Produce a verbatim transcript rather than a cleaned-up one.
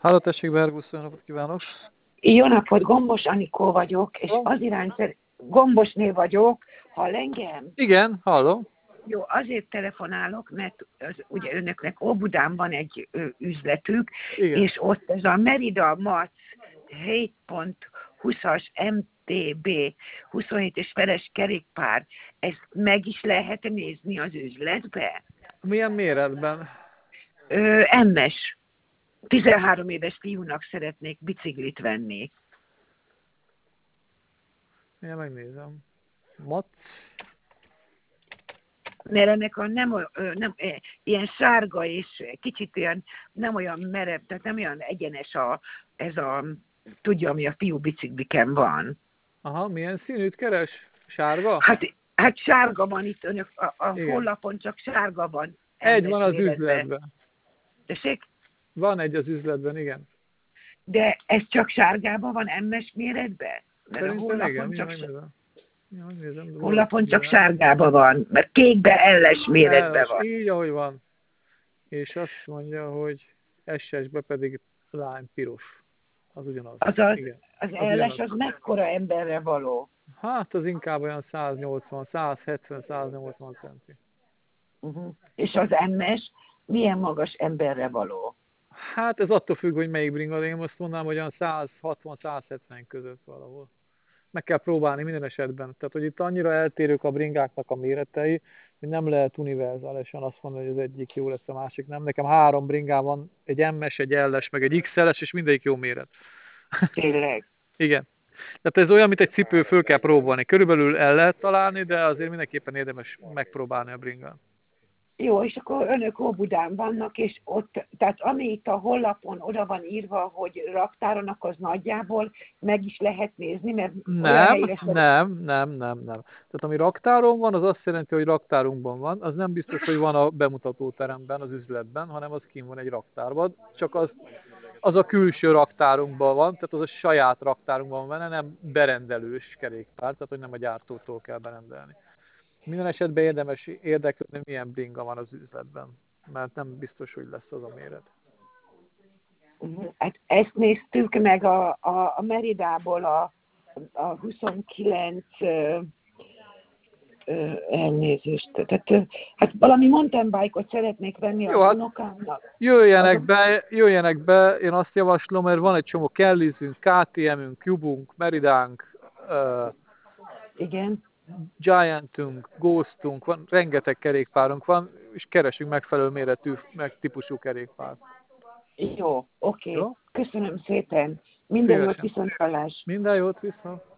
Háló, tessék, Bergusz, jó napot kívánok! Jó napot, Gombos Anikó vagyok, és az irány Gombosnél vagyok, hall engem? Igen, hallom. Jó, azért telefonálok, mert az, ugye önöknek Óbudán van egy ö, üzletük, Igen. és ott ez a Merida Mac hét pont húszas em té bé huszonhét és feles kerékpár, ezt meg is lehet nézni az üzletbe? Milyen méretben? Ö, em-es. tizenhárom éves fiúnak szeretnék biciklit venni. Én megnézem. Mac. Mert ennek a nem, ö, nem ö, ilyen sárga és kicsit olyan, nem olyan merev, tehát nem olyan egyenes a, ez a, tudja, ami a fiú bicikliken van. Aha, milyen színűt keres? Sárga? Hát, hát sárga van itt önök, a, a Igen. honlapon csak sárga van. Egy van az méretben. üzletben. Tessék? Van egy az üzletben, igen. De ez csak sárgában van em-es méretben? Mert a Szerintem honlapon igen, csak, megnézem. Ja, megnézem. de honlapon csak valószínűleg. sárgában van, mert kékbe elles méretben El, van. így, ahogy van. És azt mondja, hogy es es-be pedig lány piros. Az ugyanaz. Azaz, Igen. az Az elles ugyanaz. az mekkora emberre való? Hát az inkább olyan száznyolcvan, százhetven, száznyolcvan centi. Uh-huh. És az em-es milyen magas emberre való? Hát ez attól függ, hogy melyik bringa, de én azt mondanám, hogy olyan száz hatvan száz hetven között valahol. Meg kell próbálni minden esetben. Tehát, hogy itt annyira eltérők a bringáknak a méretei, hogy nem lehet univerzálisan azt mondani, hogy az egyik jó lesz, a másik nem. Nekem három bringám van, egy em-es, egy el-es, meg egy iksz el-es, és mindegyik jó méret. Tényleg? Igen. Tehát ez olyan, mint egy cipő, föl kell próbálni. Körülbelül el lehet találni, de azért mindenképpen érdemes megpróbálni a bringát. Jó, és akkor önök Óbudán vannak, és ott, tehát ami itt a honlapon oda van írva, hogy raktáronak, az nagyjából meg is lehet nézni, mert olyan Nem, helyre nem, nem, nem, nem. Tehát ami raktáron van, az azt jelenti, hogy raktárunkban van. Az nem biztos, hogy van a bemutatóteremben, az üzletben, hanem az kint van egy raktárban. Csak az, az a külső raktárunkban van, tehát az a saját raktárunkban van, nem berendelős kerékpár, tehát hogy nem a gyártótól kell berendelni. Minden esetben érdemes érdeklődni, milyen bringa van az üzletben, mert nem biztos, hogy lesz az a méret. Hát ezt néztük meg a, a, a Meridából a, a huszonkilenc ö, ö, elnézést. Tehát, ö, hát valami mountain bike-ot szeretnék venni Jó, az hát unokámnak. jöjjenek Azok... be, jöjjenek be, én azt javaslom, mert van egy csomó Kellizünk, ká té em-ünk, Cubunk, Meridánk, uh, Igen. Giantünk, Ghostunk, van, rengeteg kerékpárunk van, és keresünk megfelelő méretű, meg típusú kerékpárt. Jó, oké. Jó? Köszönöm szépen. Minden jót, Szívesen. viszonthallás. Minden jót, vissza!